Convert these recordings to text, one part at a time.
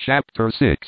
Chapter 6.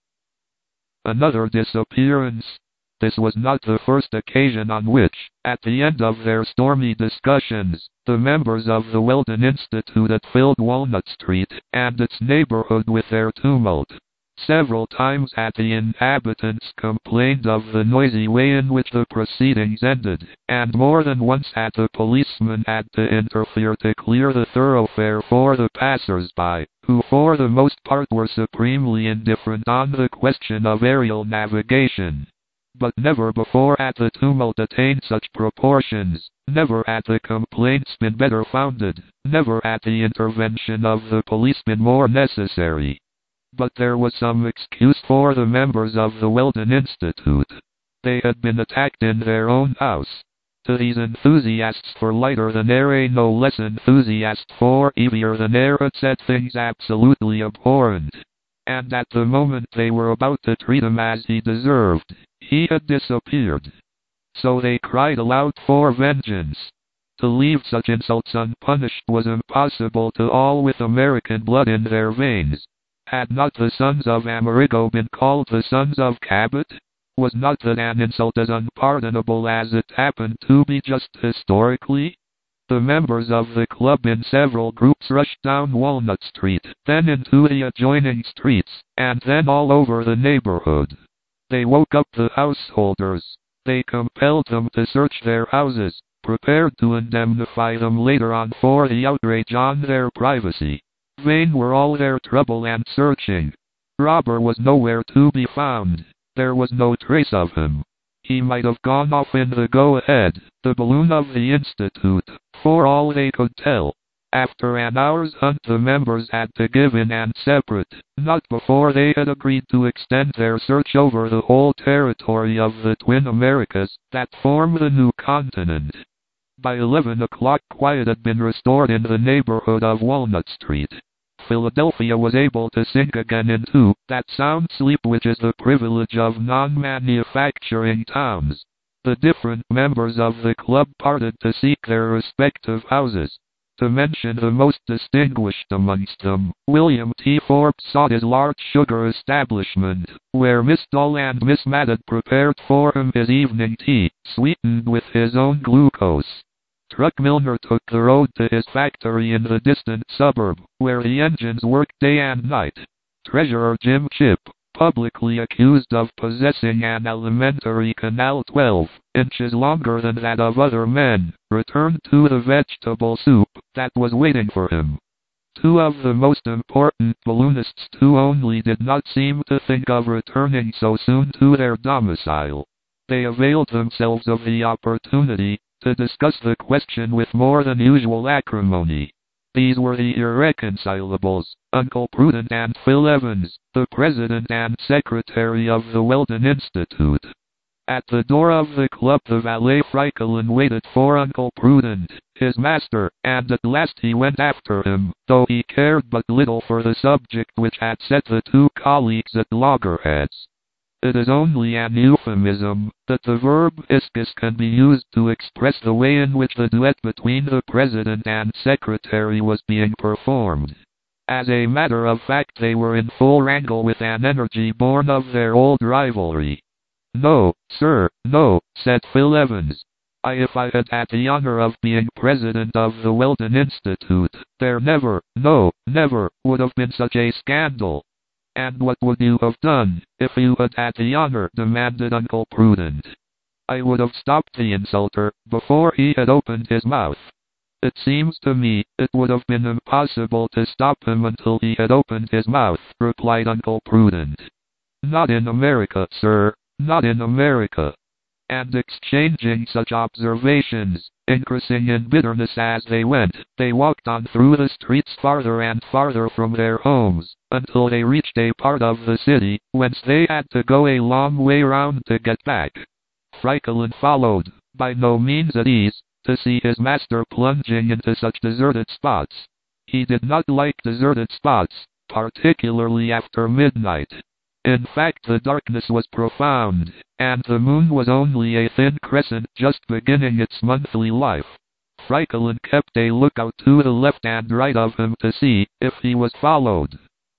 Another disappearance. This was not the first occasion on which, at the end of their stormy discussions, the members of the Weldon Institute had filled Walnut Street and its neighborhood with their tumult. Several times had the inhabitants complained of the noisy way in which the proceedings ended, and more than once had the policeman had to interfere to clear the thoroughfare for the passers-by, who for the most part were supremely indifferent on the question of aerial navigation. But never before had the tumult attained such proportions, never had the complaints been better founded, never had the intervention of the police been more necessary. But there was some excuse for the members of the Weldon Institute. They had been attacked in their own house. To these enthusiasts for lighter than air, a no less enthusiast for heavier than air had said things absolutely abhorrent. And at the moment they were about to treat him as he deserved, he had disappeared. So they cried aloud for vengeance. To leave such insults unpunished was impossible to all with American blood in their veins. Had not the sons of Amerigo been called the sons of Cabot? Was not that an insult as unpardonable as it happened to be just historically? The members of the club in several groups rushed down Walnut Street, then into the adjoining streets, and then all over the neighborhood. They woke up the householders. They compelled them to search their houses, prepared to indemnify them later on for the outrage on their privacy. Vain were all their trouble and searching. Robber was nowhere to be found. There was no trace of him. He might have gone off in the Go-Ahead, the balloon of the Institute, for all they could tell. After an hour's hunt the members had to give in and separate, not before they had agreed to extend their search over the whole territory of the twin Americas that form the new continent. By 11 o'clock quiet had been restored in the neighborhood of Walnut Street. Philadelphia was able to sink again into that sound sleep which is the privilege of non-manufacturing towns. The different members of the club parted to seek their respective houses. To mention the most distinguished amongst them, William T. Forbes sought his large sugar establishment, where Miss Dull and Miss Matt had prepared for him his evening tea, sweetened with his own glucose. Truck Milner took the road to his factory in the distant suburb, where the engines worked day and night. Treasurer Jim Chip, publicly accused of possessing an alimentary canal 12 inches longer than that of other men, returned to the vegetable soup that was waiting for him. Two of the most important balloonists too only did not seem to think of returning so soon to their domicile. They availed themselves of the opportunity to discuss the question with more than usual acrimony. These were the irreconcilables, Uncle Prudent and Phil Evans, the president and secretary of the Weldon Institute. At the door of the club the valet Franklin waited for Uncle Prudent, his master, and at last he went after him, though he cared but little for the subject which had set the two colleagues at loggerheads. It is only an euphemism that the verb iscus can be used to express the way in which the duet between the president and secretary was being performed. As a matter of fact they were in full wrangle with an energy born of their old rivalry. "No, sir, no," said Phil Evans. If I had had the honor of being president of the Weldon Institute, there never, no, never, would have been such a scandal." "And what would you have done, if you had had the honor?" demanded Uncle Prudent. "I would have stopped the insulter, before he had opened his mouth." "It seems to me, it would have been impossible to stop him until he had opened his mouth," replied Uncle Prudent. "Not in America, sir, not in America." And exchanging such observations, increasing in bitterness as they went, they walked on through the streets farther and farther from their homes, until they reached a part of the city, whence they had to go a long way round to get back. Franklin followed, by no means at ease, to see his master plunging into such deserted spots. He did not like deserted spots, particularly after midnight. In fact the darkness was profound, and the moon was only a thin crescent just beginning its monthly life. Franklin kept a lookout to the left and right of him to see if he was followed.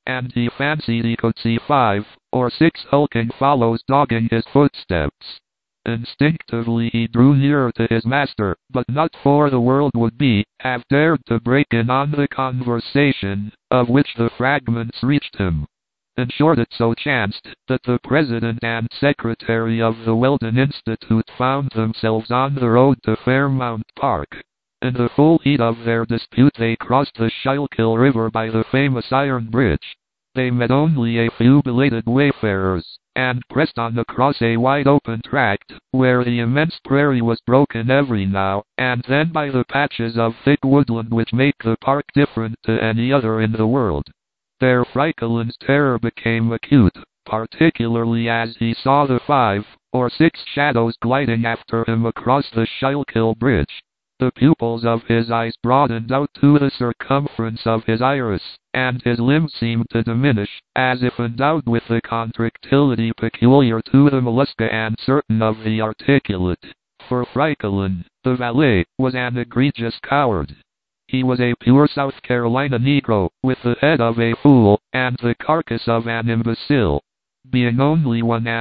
and he fancied he could see 5 or 6 hulking fellows dogging his footsteps. Instinctively he drew nearer to his master, but not for the world would he have dared to break in on the conversation, of which the fragments reached him. In short, it so chanced that the president and secretary of the Weldon Institute found themselves on the road to Fairmount Park. In the full heat of their dispute they crossed the Schuylkill River by the famous Iron Bridge. They met only a few belated wayfarers, and pressed on across a wide-open tract, where the immense prairie was broken every now and then by the patches of thick woodland which make the park different to any other in the world. There Freikeland's terror became acute, particularly as he saw the 5 or 6 shadows gliding after him across the Schuylkill Bridge. The pupils of his eyes broadened out to the circumference of his iris, and his limbs seemed to diminish, as if endowed with the contractility peculiar to the mollusca and certain of the articulate. For Freikeland, the valet, was an egregious coward. He was a pure South Carolina Negro, with the head of a fool, and the carcass of an imbecile. Being only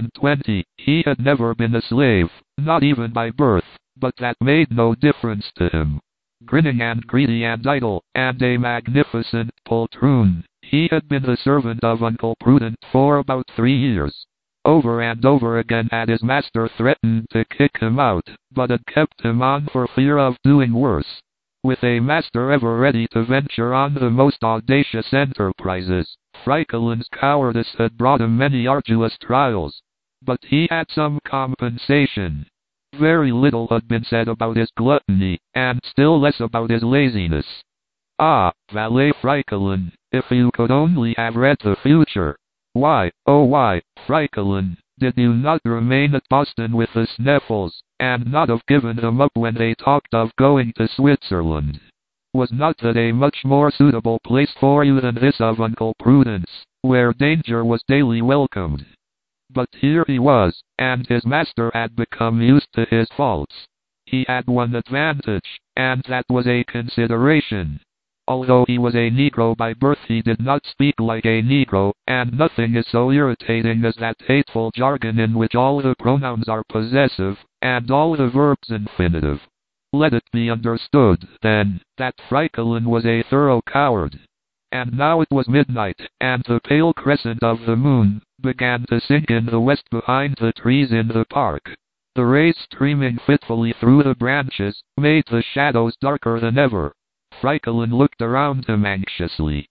21, he had never been a slave, not even by birth, but that made no difference to him. Grinning and greedy and idle, and a magnificent poltroon, he had been the servant of Uncle Prudent for about 3 years. Over and over again had his master threatened to kick him out, but had kept him on for fear of doing worse. With a master ever ready to venture on the most audacious enterprises, Freikeland's cowardice had brought him many arduous trials. But he had some compensation. Very little had been said about his gluttony, and still less about his laziness. Ah, Valet Freikeland, if you could only have read the future! Why, oh why, Freikeland, did you not remain at Boston with the Sneffels, and not have given them up when they talked of going to Switzerland? Was not that a much more suitable place for you than this of Uncle Prudence, where danger was daily welcomed? But here he was, and his master had become used to his faults. He had one advantage, and that was a consideration. Although he was a Negro by birth, he did not speak like a Negro, and nothing is so irritating as that hateful jargon in which all the pronouns are possessive, and all the verbs infinitive. Let it be understood, then, that Freikeland was a thorough coward. And now it was midnight, and the pale crescent of the moon began to sink in the west behind the trees in the park. The rays streaming fitfully through the branches made the shadows darker than ever. Freikeland looked around him anxiously.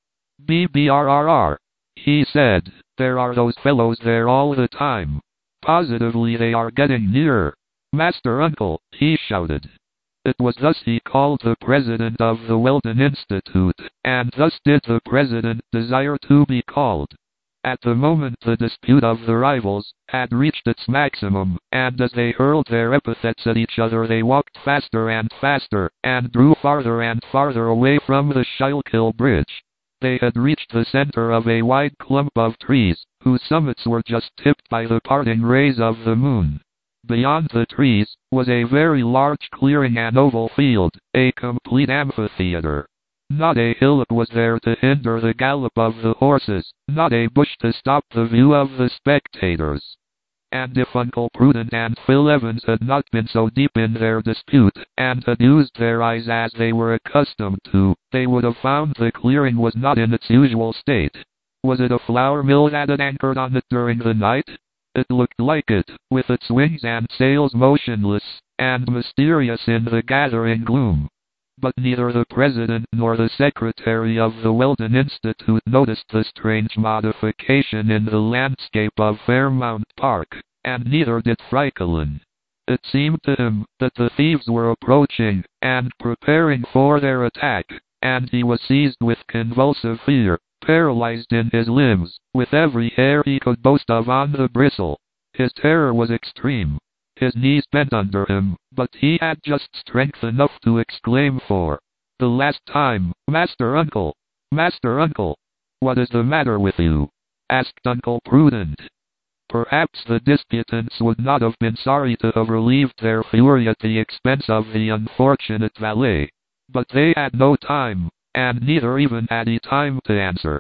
"BBRRR," he said, "there are those fellows there all the time. Positively they are getting nearer. Master Uncle," he shouted. It was thus he called the president of the Weldon Institute, and thus did the president desire to be called. At the moment the dispute of the rivals had reached its maximum, and as they hurled their epithets at each other they walked faster and faster, and drew farther and farther away from the Schuylkill Bridge. They had reached the center of a wide clump of trees, whose summits were just tipped by the parting rays of the moon. Beyond the trees was a very large clearing, an oval field, a complete amphitheater. Not a hillock was there to hinder the gallop of the horses, not a bush to stop the view of the spectators. And if Uncle Prudent and Phil Evans had not been so deep in their dispute, and had used their eyes as they were accustomed to, they would have found the clearing was not in its usual state. Was it a flour mill that had anchored on it during the night? It looked like it, with its wings and sails motionless and mysterious in the gathering gloom. But neither the president nor the secretary of the Weldon Institute noticed the strange modification in the landscape of Fairmount Park, and neither did Freikeland. It seemed to him that the thieves were approaching and preparing for their attack, and he was seized with convulsive fear, paralyzed in his limbs, with every hair he could boast of on the bristle. His terror was extreme. His knees bent under him, but he had just strength enough to exclaim for the last time, "Master Uncle! Master Uncle! What is the matter with you?" asked Uncle Prudent. Perhaps the disputants would not have been sorry to have relieved their fury at the expense of the unfortunate valet. But they had no time, and neither even had he time to answer.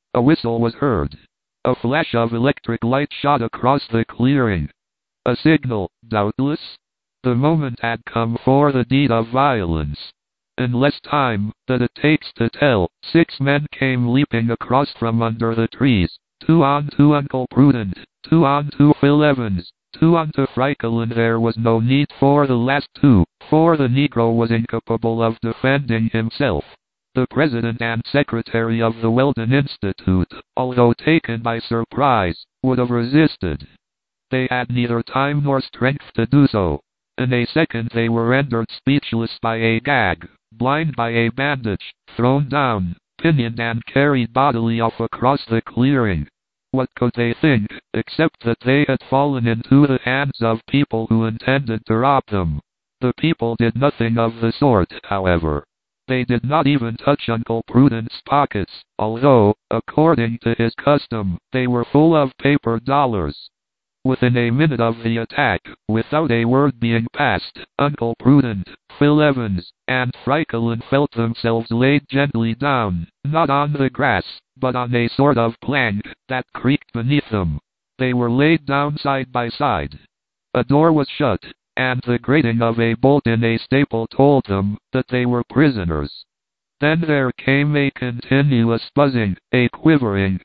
A whistle was heard. A flash of electric light shot across the clearing. A signal, doubtless. The moment had come for the deed of violence. In less time than it takes to tell, 6 men came leaping across from under the trees. 2 on to Uncle Prudent, 2 on to Phil Evans, 2 on to Franklin. There was no need for the last 2, for the Negro was incapable of defending himself. The president and secretary of the Weldon Institute, although taken by surprise, would have resisted. They had neither time nor strength to do so. In a second they were rendered speechless by a gag, blind by a bandage, thrown down, pinioned and carried bodily off across the clearing. What could they think, except that they had fallen into the hands of people who intended to rob them? The people did nothing of the sort, however. They did not even touch Uncle Prudent's pockets, although, according to his custom, they were full of paper dollars. Within a minute of the attack, without a word being passed, Uncle Prudent, Phil Evans, and Franklin felt themselves laid gently down, not on the grass, but on a sort of plank that creaked beneath them. They were laid down side by side. A door was shut, and the grating of a bolt in a staple told them that they were prisoners. Then there came a continuous buzzing, a quivering,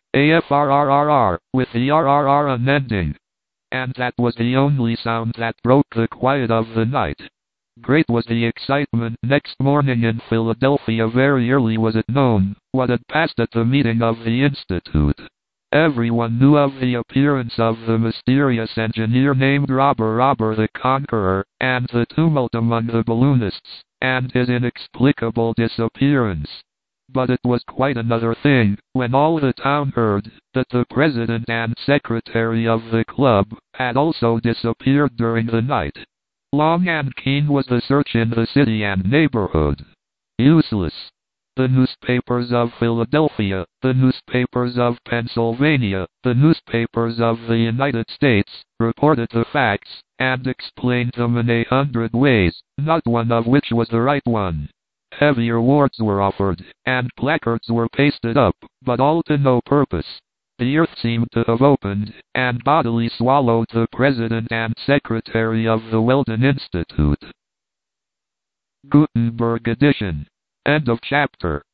AFRRRR, with the RRR unending. And that was the only sound that broke the quiet of the night. Great was the excitement. Next morning in Philadelphia, very early was it known what had passed at the meeting of the Institute. Everyone knew of the appearance of the mysterious engineer named Robber the Conqueror, and the tumult among the balloonists, and his inexplicable disappearance. But it was quite another thing when all the town heard that the president and secretary of the club had also disappeared during the night. Long and keen was the search in the city and neighborhood. Useless. The newspapers of Philadelphia, the newspapers of Pennsylvania, the newspapers of the United States reported the facts and explained them in 100 ways, not one of which was the right one. Heavy rewards were offered, and placards were pasted up, but all to no purpose. The earth seemed to have opened, and bodily swallowed the president and secretary of the Weldon Institute. Gutenberg edition. End of chapter.